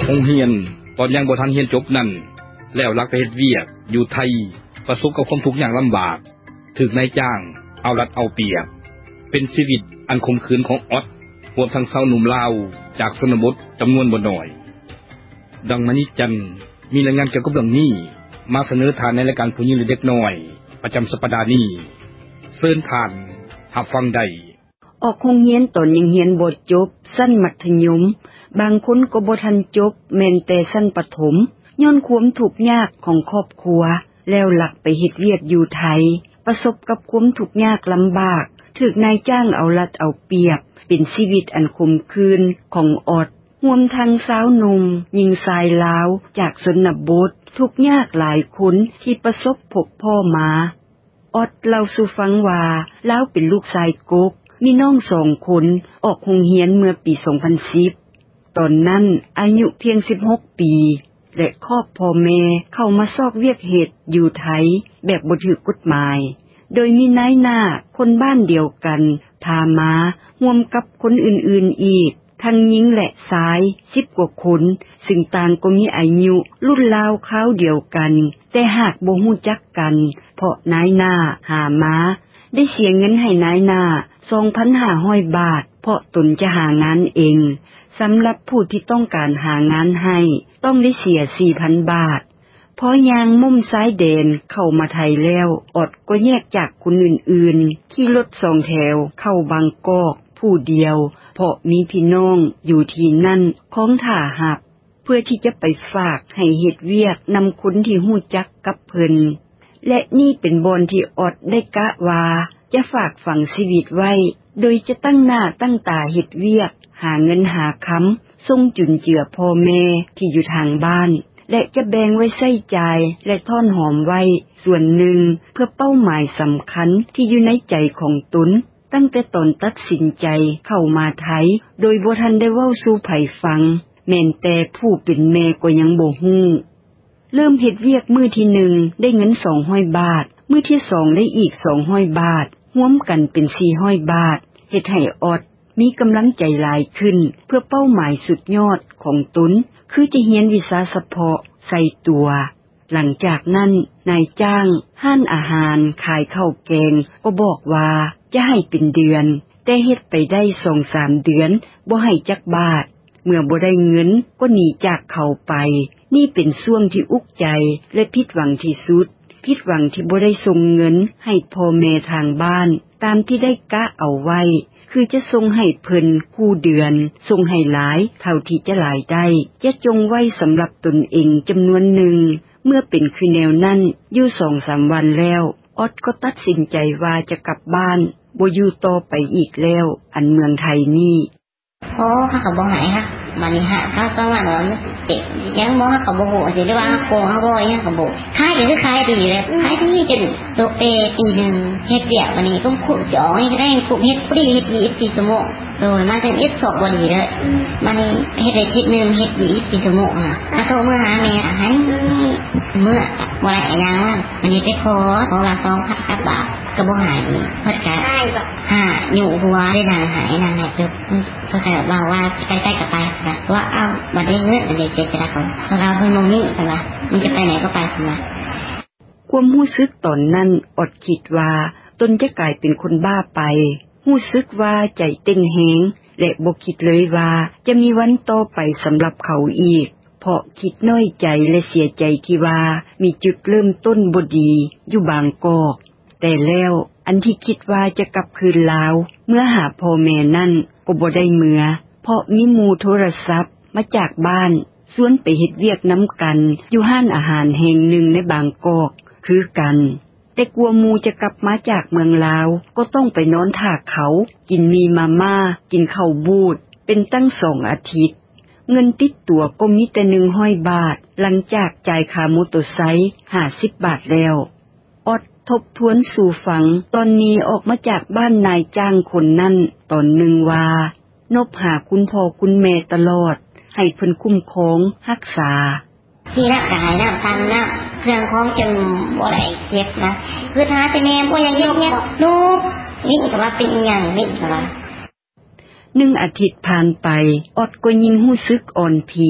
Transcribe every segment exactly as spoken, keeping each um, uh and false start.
โรงเรียนตอนยังบ่ทันเรียนจบนั่นแล้วลักไปเฮ็ดเวียกอยู่ไทยประสบกับความทุกข์ยากลำบากถูกนายจ้างเอารัดเอาเปรียบเป็นชีวิตอันขมขื่นของออดรวมทั้งชาวหนุ่มลาวจากชนบทจำนวนบ่น้อยดังมณิจันทร์มีรายงานเกี่ยวกับเรื่องนี้มาเสนอทานในรายการผู้หญิงหรือเด็กน้อยประจำสัปดาห์นี้เชิญทานรับฟังได้ออกโรงเรียนตอนยังเรียนบ่จบชั้นมัธยมบางคนก็บ่ทันจบแม้นแต่ชั้นประถมย้อนความทุกข์ยากของครอบครัวแล้วหลักไปเฮ็ดเวียกอยู่ไทยประสบกับความทุกข์ยากลำบากถูกนายจ้างเอารัดเอาเปรียบเป็นชีวิตอันขมขื่นของออดรวมทั้งสาวหนุ่มหญิงชายลาวจากชนบททุกข์ยากหลายคนที่ประสบพบพ่อมาออดเล่าสู่ฟังว่าลาวเป็นลูกชายกกมีน้องสองคนออกโรงเรียนเมื่อปีสองพันสิบตอนนั้นอายุเพียงสิบหกปีและครอบพ่อแม่เข้ามาซอกเวียกเหตุอยู่ไทยแบบบ่ถูกกฎหมายโดยมีนายหน้าคนบ้านเดียวกันพามาร่วมกับคนอื่นๆอีกทั้งหญิงและชายสิบกว่าคนซึ่งต่างก็มีอายุรุ่นราวคราวเดียวกันแต่หากบ่ฮู้จักกันเพราะนายหน้าหามาได้เสียเงินให้นายหน้า สองพันห้าร้อย บาทเพราะตนจะหางานเองสำหรับผู้ที่ต้องการหางานให้ต้องได้เสีย สี่พัน บาทพอยางมุ่มซ้ายแดนเข้ามาไทยแล้วอดก็แยกจากคนอื่นๆขี่รถสองแถวเข้าบางกอกผู้เดียวเพราะมีพี่น้องอยู่ที่นั่นของท่าหับเพื่อที่จะไปฝากให้เฮ็ดเวียกนำคนที่ฮู้จักกับเพิ่นและนี่เป็นบอนที่อดได้กะว่าจะฝากฝังชีวิตไว้โดยจะตั้งหน้าตั้งตาเฮ็ดเวียกหาเงินหาค้ำส่งจุนเจือพ่อแม่ที่อยู่ทางบ้านและจะแบ่งไว้ใช้จ่ายและท่อนหอมไว้ส่วนหนึ่งเพื่อเป้าหมายสำคัญที่อยู่ในใจของตนตั้งแต่ตนตัดสินใจเข้ามาไทยโดยบ่ทันได้เว้าสู่ไผฟังแม้นแต่ผู้เป็นแม่ก็ยังบ่ฮู้เริ่มเฮ็ดเวียกมื้อที่หนึ่งได้เงินสองร้อยบาทมื้อที่สองได้อีกสองร้อยบาทรวมกันเป็นสี่ร้อยบาทเฮ็ดให้ออดมีกำลังใจหลายขึ้นเพื่อเป้าหมายสุดยอดของตนคือจะเรียนวิชาเฉพาะใส่ตัวหลังจากนั้นนายจ้างห้านอาหารขายข้าวแกงก็บอกว่าจะให้เป็นเดือนแต่เฮ็ดไปได้ สองถึงสาม เดือนบ่ให้จักบาทเมื่อบ่ได้เงินก็หนีจากเขาไปนี่เป็นช่วงที่อุกใจและผิดหวังที่สุดผิดหวังที่บ่ได้ส่งเงินให้พ่อแม่ทางบ้านตามที่ได้กะเอาไว้คือจะส่งให้เพิ่นคู่เดือนส่งให้หลายเท่าที่จะหลายได้จะจงไว้สำหรับตนเองจำนวนหนึ่งเมื่อเป็นคือแนวนั้นอยู่ สองถึงสาม วันแล้วออดก็ตัดสินใจว่าจะกลับบ้านบ่อยู่ต่อไปอีกแล้วอันเมืองไทยนี่โอ้เขาก็บ่ให้ค่ะบัดนี้ฮะเขาก็ว่าว่าเจ็บยังบ่เขาบ่ฮู้สิหรือว่าโกงเขาบ่ยังก็บ่ขายก็คือขายดีเลยขายดีจนตกเปปีนึงเฮ็ดเวียกวันนี้ก็ขุดจ่อให้ได้ขุดเฮ็ดพอดีเฮ็ดยี่สิบสี่ชั่วโมงโดยมันเป็นอีกสองบ่ดีเลยมันเฮ็ดได้อาทิตย์นึงเฮ็ดยี่สิบสี่ชั่วโมงอ่ะถ้าโตเมื่อหาแม่ให้เมื่อบ่ได้ยังมันนี่ไปขอขอละสองพันบาทก็บ่หายเพิ่นก็หาอยู่หัวได้นางหายนางเนี่ยเพิ่นก็ว่าว่าใกล้ๆกับไปก็ว่าเอาบ่ได้เงินได้เจจะได้เขาเราเพิ่นมองนี่ซั่นว่ามันจะไปไหนก็ไปซั่นว่าความรู้สึกตอนนั้นอดคิดว่าตนจะกลายเป็นคนบ้าไปรู้สึกว่าใจเต้นแฮงและบ่คิดเลยว่าจะมีวันต่อไปสำหรับเขาอีกเพราะคิดน้อยใจและเสียใจที่ว่ามีจุดเริ่มต้นบ่ดีอยู่บางกอกแต่แล้วอันที่คิดว่าจะกลับคืนลาวเมื่อหาพ่อแม่นั่นก็บ่ได้เมื่อเพราะมีหมู่โทรศัพท์มาจากบ้านชวนไปเฮ็ดเวียกน้ำกันอยู่ห้านอาหารแห่งหนึ่งในบางกอกคือกันแต่กลัวหมู่จะกลับมาจากเมืองลาวก็ต้องไปนอนท่าเขากินมีมาม่ากินข้าวบูดเป็นตั้งสองอาทิตย์เงินติดตัวก็มีแต่หนึ่งร้อยบาทหลังจากจ่ายค่ามอเตอร์ไซค์ห้าสิบบาทแล้วอดทบทวนสู่ฝังตอนนี้ออกมาจากบ้านนายจ้างคนนั้นตอนหนึ่งว่านบหาคุณพ่อคุณแม่ตลอดให้เพิ่นคุ้มครองรักษาที่รักษาให้น้ำทันนะเครื่องของจนบ่ได้เจ็บนะคือท้าแต่แม่บ่ยังเฮ็ดเนี่ยลูกนี่ก็ว่าเป็นอีหยังนี่ก็ว่าหนึ่งอาทิตย์ผ่านไปอดก็ยิ่งรู้สึกอ่อนเพลีย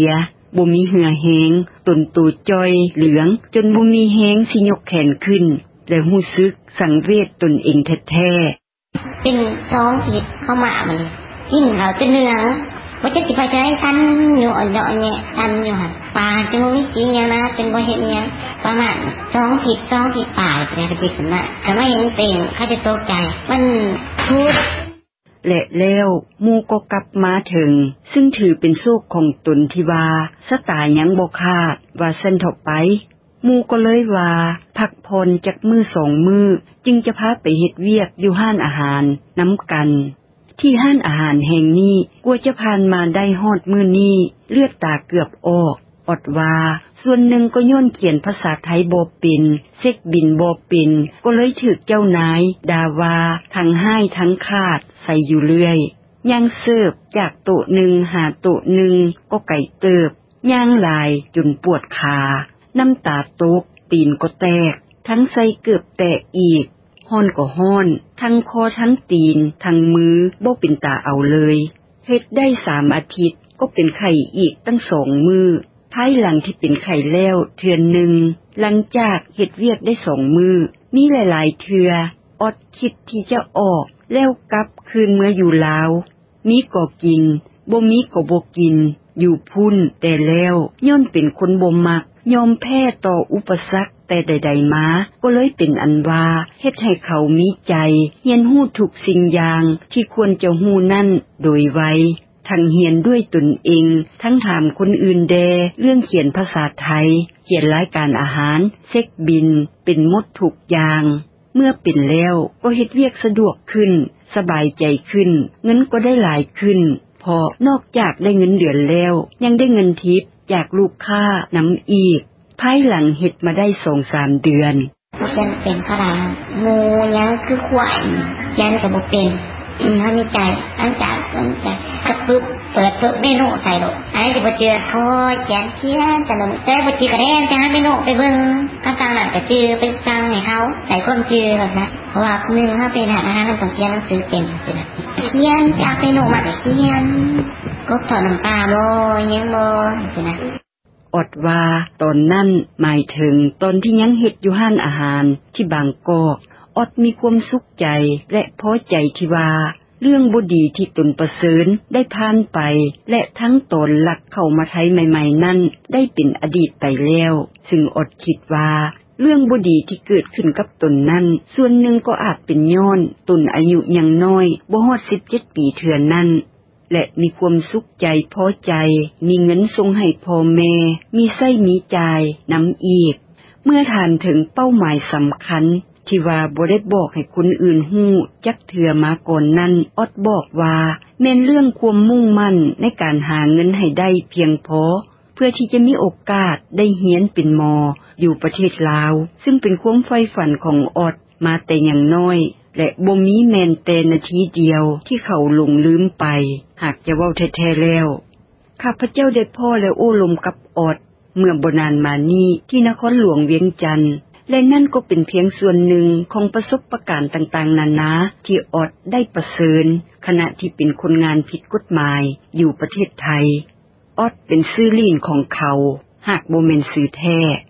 บ่มีเหือแหงตนตูจ้อยเหลืองจนบ่มีแหงสิยกแขนขึ้นและรู้สึกสังเวชตนเองแท้ๆเป็นสองผิดเข้ามามันเลยกินเขาจนเหลืองว่าจะสิไปใช้ตันอยู่อ่อนๆเนี่ยตันอยู่ค่ะปลาจะไม่กินอย่างนะเป็นบ่เห็นอย่างประมาณสองผิดสองผิดปลายแต่ก็จิตขึ้นมาแต่ไม่เห็นเป็นเขาจะตกใจมันทุกข์และแล้วหมู่ก็กลับมาถึงซึ่งถือเป็นโชคของตนที่ว่าสตายังบ่คาดว่าเส้นถกไปหมู่ก็เลยว่าพักพรจักมือสองมือจึงจะพาไปเฮ็ดเวียกอยู่ห้านอาหารน้ำกันที่ห้านอาหารแห่งนี้กว่าจะผ่านมาได้ฮอดมื้อนี้เลือดตาเกือบออกอดว่าส่วนหนึ่งก็ย้อนเขียนภาษาไทยบ่เป็นเซ็กบินบ่เป็นก็เลยถูกเจ้านายด่าว่าทั้งให้ทั้งขาดใส่อยู่เรื่อยย่างเสิร์ฟจากโต๊ะหนึ่งหาโต๊ะหนึ่งก็ไก่เติบย่างลายจนปวดขาน้ำตาตกตีนก็แตกทั้งใส่เกือบแตกอีกฮ้อนก็ฮ้อนทั้งคอทั้งตีนทั้งมือบ่เป็นตาเอาเลยเฮ็ดได้สามอาทิตย์ก็เป็นไข้อีกตั้งสองมือภายหลังที่เป็นไข้แล้วเทือนหนึ่งหลังจากเฮ็ดเวียกได้สองมือมีหลายๆเทืออดคิดที่จะออกแล้วกลับคืนเมื่ออยู่ลาวมีก็กินบ่มีก็บ่กินอยู่พุ่นแต่แล้วย้อนเป็นคนบ่มักยอมแพ้ต่ออุปสรรคแต่ใดๆมาก็เลยเป็นอันว่าเฮ็ดให้เขามีใจเรียนรู้ทุกสิ่งอย่างที่ควรจะรู้นั่นโดยไวทั้งเรียนด้วยตนเองทั้งถามคนอื่นแดเรื่องเขียนภาษาไทยเขียนรายการอาหารเช็คบินเป็นหมดทุกอย่างเมื่อเป็นแล้วก็เฮ็ดเวียกสะดวกขึ้นสบายใจขึ้นเงินก็ได้หลายขึ้นพอนอกจากได้เงินเดือนแล้วยังได้เงินทิปจากลูกค้านำอีกภายหลังเฮ็ดมาได้ สองถึงสาม เดือนฉันเป็นขนาดหมูยังคือขวายยันก็บ่เป็นอืมเฮามีใจหลังจากหลังจากกระปึ๊บเปิดปึ๊บเมนูใส่โลดอันนี้สิบ่เจอโอ้ยเขียนเขียนแต่ละแต่บ่จือก็ได้แต่หาเมนูไปเบิ่งก็สั่งนั่นก็จือไปสั่งให้เขาใส่คนจือแบบนั้นเพราะว่านึงเฮาเป็นอาหารอาหารมันต้องเขียนหนังสือเป็นจังซี่นะเขียนจากเมนูมาก็เขียนกบถอดน้ำตาบ่ยังบ่จังซี่นะอดว่าตอนนั้นหมายถึงตอนที่ยังเฮ็ดอยู่ห้านอาหารที่บางกอกอดมีความสุขใจและพอใจที่ว่าเรื่องบ่ดีที่ตนประเสริญได้ผ่านไปและทั้งตนหลักเข้ามาไทยใหม่ๆนั้นได้เป็นอดีตไปแล้วซึ่งอดคิดว่าเรื่องบ่ดีที่เกิดขึ้นกับตนนั้นส่วนหนึ่งก็อาจเป็นย้อนตนอายุยังน้อยบ่ฮอดสิบเจ็ดปีเทื่อนั้นและมีความสุขใจพอใจมีเงินส่งให้พ่อแม่มีไส้มีจ่ายนำอีกเมื่อถามถึงเป้าหมายสำคัญที่ว่าบ่ได้บอกให้คนอื่นฮู้จักเทื่อมาก่อนนั้นอดบอกว่าแม่นเรื่องความมุ่งมั่นในการหาเงินให้ได้เพียงพอเพื่อที่จะมีโอกาสได้เรียนเป็นหมออยู่ประเทศลาวซึ่งเป็นความใฝ่ฝันของอดมาแต่อย่างน้อยและบ่มีแม่นแต่นาทีเดียวที่เขาหลงลืมไปหากจะเว้าแท้ๆแล้วข้าพเจ้าได้พ่อและโอ้ลมกับอดเมื่อบ่นานมานี้ที่นครหลวงเวียงจันทน์และนั่นก็เป็นเพียงส่วนหนึ่งของประสบการณ์ต่างๆนานาที่อดได้ประเสริญขณะที่เป็นคนงานผิดกฎหมายอยู่ประเทศไทยอดเป็นชื่อลีนของเขาหากบ่แม่นชื่อแท้